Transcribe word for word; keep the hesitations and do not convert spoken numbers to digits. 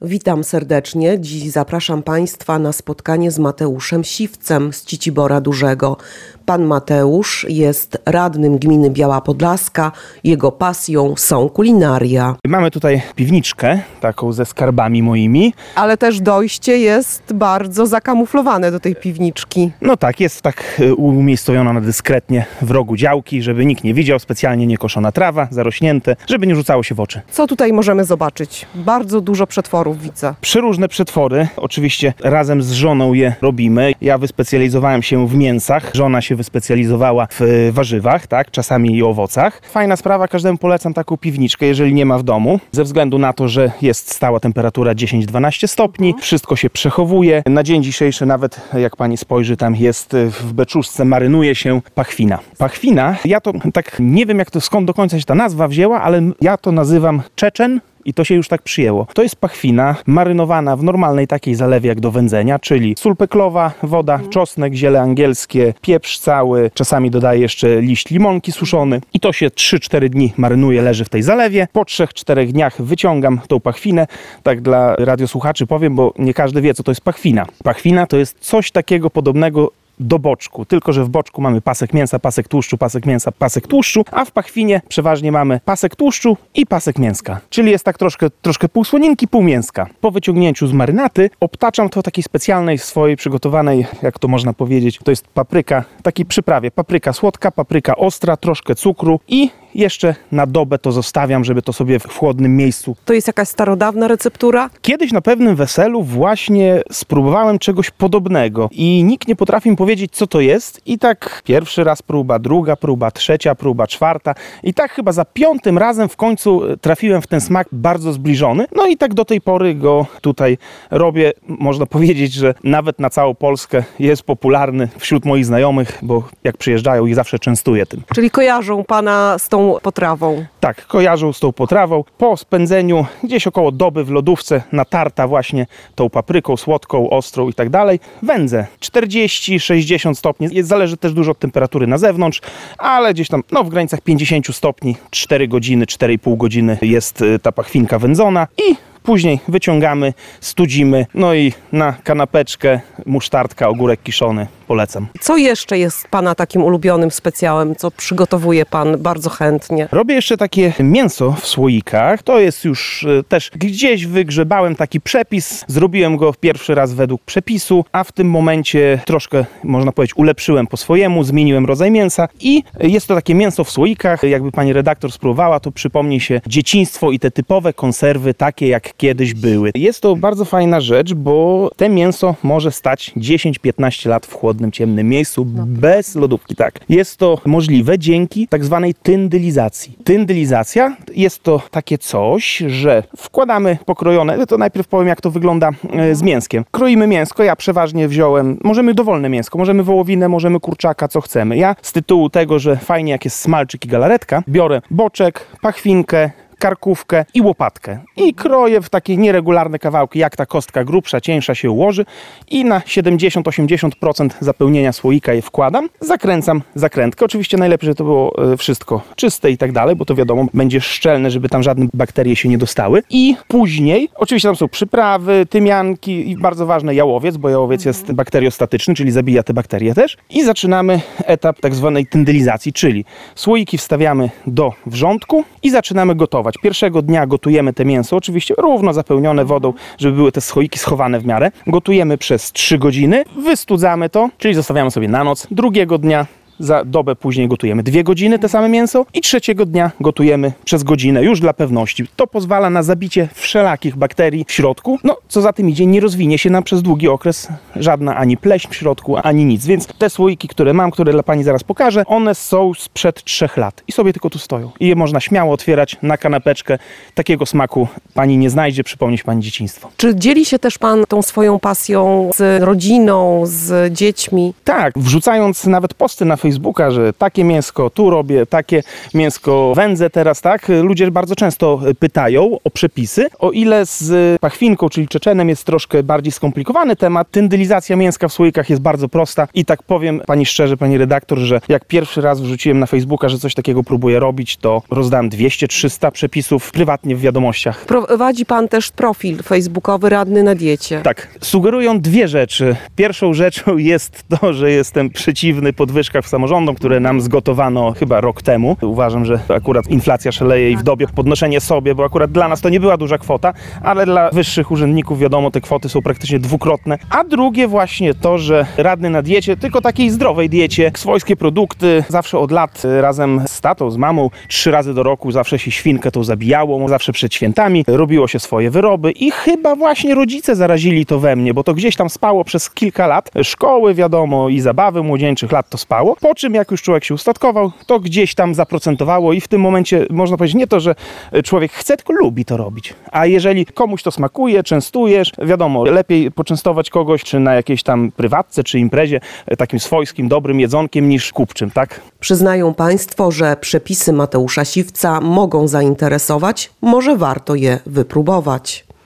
Witam serdecznie. Dziś zapraszam Państwa na spotkanie z Mateuszem Siwcem z Cicibora Dużego. Pan Mateusz jest radnym gminy Biała Podlaska. Jego pasją są kulinaria. Mamy tutaj piwniczkę, taką ze skarbami moimi. Ale też dojście jest bardzo zakamuflowane do tej piwniczki. No tak, jest tak umiejscowiona na dyskretnie w rogu działki, żeby nikt nie widział, specjalnie niekoszona trawa, zarośnięte, żeby nie rzucało się w oczy. Co tutaj możemy zobaczyć? Bardzo dużo przetworów widzę. Przeróżne przetwory, oczywiście razem z żoną je robimy. Ja wyspecjalizowałem się w mięsach, żona się wyspecjalizowała w warzywach, tak, czasami i owocach. Fajna sprawa, każdemu polecam taką piwniczkę, jeżeli nie ma w domu, ze względu na to, że jest stała temperatura dziesięć do dwunastu stopni, wszystko się przechowuje. Na dzień dzisiejszy nawet, jak pani spojrzy, tam jest w beczuszce, marynuje się pachwina. Pachwina, ja to tak nie wiem, jak to skąd do końca się ta nazwa wzięła, ale ja to nazywam czeczen. I to się już tak przyjęło. To jest pachwina marynowana w normalnej takiej zalewie jak do wędzenia, czyli sól peklowa, woda, czosnek, ziele angielskie, pieprz cały, czasami dodaję jeszcze liść limonki suszony i to się trzy cztery dni marynuje, leży w tej zalewie. Po trzech czterech dniach wyciągam tą pachwinę. Tak dla radiosłuchaczy powiem, bo nie każdy wie, co to jest pachwina. Pachwina to jest coś takiego podobnego do boczku, tylko że w boczku mamy pasek mięsa, pasek tłuszczu, pasek mięsa, pasek tłuszczu, a w pachwinie przeważnie mamy pasek tłuszczu i pasek mięska. Czyli jest tak troszkę, troszkę pół słoninki, pół mięska. Po wyciągnięciu z marynaty obtaczam to takiej specjalnej swojej przygotowanej, jak to można powiedzieć, to jest papryka, takiej przyprawie. Papryka słodka, papryka ostra, troszkę cukru i jeszcze na dobę to zostawiam, żeby to sobie w chłodnym miejscu. To jest jakaś starodawna receptura? Kiedyś na pewnym weselu właśnie spróbowałem czegoś podobnego i nikt nie potrafi mi powiedzieć, co to jest. I tak pierwszy raz próba, druga próba, trzecia próba, czwarta. I tak chyba za piątym razem w końcu trafiłem w ten smak bardzo zbliżony. No i tak do tej pory go tutaj robię. Można powiedzieć, że nawet na całą Polskę jest popularny wśród moich znajomych, bo jak przyjeżdżają, ich zawsze częstuję tym. Czyli kojarzą Pana z tą potrawą? Tak, kojarzą z tą potrawą. Po spędzeniu gdzieś około doby w lodówce natarta właśnie tą papryką słodką, ostrą i tak dalej, wędzę czterdzieści sześćdziesiąt stopni. Jest, zależy też dużo od temperatury na zewnątrz, ale gdzieś tam no, w granicach pięćdziesiąt stopni, cztery godziny, cztery i pół godziny jest ta pachwinka wędzona i później wyciągamy, studzimy, no i na kanapeczkę musztardka, ogórek kiszony polecam. Co jeszcze jest Pana takim ulubionym specjałem, co przygotowuje Pan bardzo chętnie? Robię jeszcze takie mięso w słoikach. To jest już e, też gdzieś wygrzebałem taki przepis. Zrobiłem go pierwszy raz według przepisu, a w tym momencie troszkę, można powiedzieć, ulepszyłem po swojemu, zmieniłem rodzaj mięsa i jest to takie mięso w słoikach. Jakby pani redaktor spróbowała, to przypomni się dzieciństwo i te typowe konserwy, takie jak kiedyś były. Jest to bardzo fajna rzecz, bo te mięso może stać dziesięć piętnaście lat w chłodnym, ciemnym miejscu, no. Bez lodówki, tak. Jest to możliwe dzięki tak zwanej tyndylizacji. Tyndylizacja jest to takie coś, że wkładamy pokrojone, to najpierw powiem, jak to wygląda e, z mięskiem. Kroimy mięsko, ja przeważnie wziąłem, możemy dowolne mięsko, możemy wołowinę, możemy kurczaka, co chcemy. Ja z tytułu tego, że fajnie jak jest smalczyk i galaretka, biorę boczek, pachwinkę, karkówkę i łopatkę. I kroję w takie nieregularne kawałki, jak ta kostka grubsza, cieńsza się ułoży i na siedemdziesiąt do osiemdziesięciu procent zapełnienia słoika je wkładam. Zakręcam zakrętkę. Oczywiście najlepiej, żeby to było wszystko czyste i tak dalej, bo to wiadomo, będzie szczelne, żeby tam żadne bakterie się nie dostały. I później, oczywiście tam są przyprawy, tymianki i bardzo ważny jałowiec, bo jałowiec jest bakteriostatyczny, czyli zabija te bakterie też. I zaczynamy etap tak zwanej tyndylizacji, czyli słoiki wstawiamy do wrzątku i zaczynamy gotować. Pierwszego dnia gotujemy te mięso, oczywiście równo zapełnione wodą, żeby były te słoiki schowane w miarę. Gotujemy przez trzy godziny, wystudzamy to, czyli zostawiamy sobie na noc. Drugiego dnia za dobę później gotujemy dwie godziny te same mięso i trzeciego dnia gotujemy przez godzinę już dla pewności. To pozwala na zabicie wszelakich bakterii w środku. No, co za tym idzie, nie rozwinie się nam przez długi okres żadna ani pleśń w środku, ani nic. Więc te słoiki, które mam, które dla pani zaraz pokażę, one są sprzed trzech lat i sobie tylko tu stoją. I je można śmiało otwierać na kanapeczkę. Takiego smaku pani nie znajdzie, przypomni się pani dzieciństwo. Czy dzieli się też pan tą swoją pasją z rodziną, z dziećmi? Tak, wrzucając nawet posty na Facebooku, Facebooka, że takie mięsko tu robię, takie mięsko wędzę teraz, tak? Ludzie bardzo często pytają o przepisy. O ile z pachwinką, czyli czeczenem jest troszkę bardziej skomplikowany temat, tyndylizacja mięska w słoikach jest bardzo prosta i tak powiem pani szczerze, pani redaktor, że jak pierwszy raz wrzuciłem na Facebooka, że coś takiego próbuję robić, to rozdałem dwieście trzysta przepisów prywatnie w wiadomościach. Prowadzi pan też profil facebookowy Radny na diecie. Tak. Sugerują dwie rzeczy. Pierwszą rzeczą jest to, że jestem przeciwny podwyżkach w samorządom, które nam zgotowano chyba rok temu. Uważam, że akurat inflacja szaleje i w dobie podnoszenie sobie, bo akurat dla nas to nie była duża kwota, ale dla wyższych urzędników wiadomo, te kwoty są praktycznie dwukrotne. A drugie właśnie to, że radny na diecie, tylko takiej zdrowej diecie, swojskie produkty, zawsze od lat razem z tatą, z mamą, trzy razy do roku zawsze się świnkę tą zabijało, zawsze przed świętami robiło się swoje wyroby i chyba właśnie rodzice zarazili to we mnie, bo to gdzieś tam spało przez kilka lat. Szkoły, wiadomo, i zabawy młodzieńczych lat to spało. Po czym jak już człowiek się ustatkował, to gdzieś tam zaprocentowało i w tym momencie można powiedzieć nie to, że człowiek chce, tylko lubi to robić. A jeżeli komuś to smakuje, częstujesz, wiadomo, lepiej poczęstować kogoś, czy na jakiejś tam prywatce, czy imprezie, takim swojskim, dobrym jedzonkiem niż kupczym, tak? Przyznają państwo, że przepisy Mateusza Siwca mogą zainteresować, może warto je wypróbować.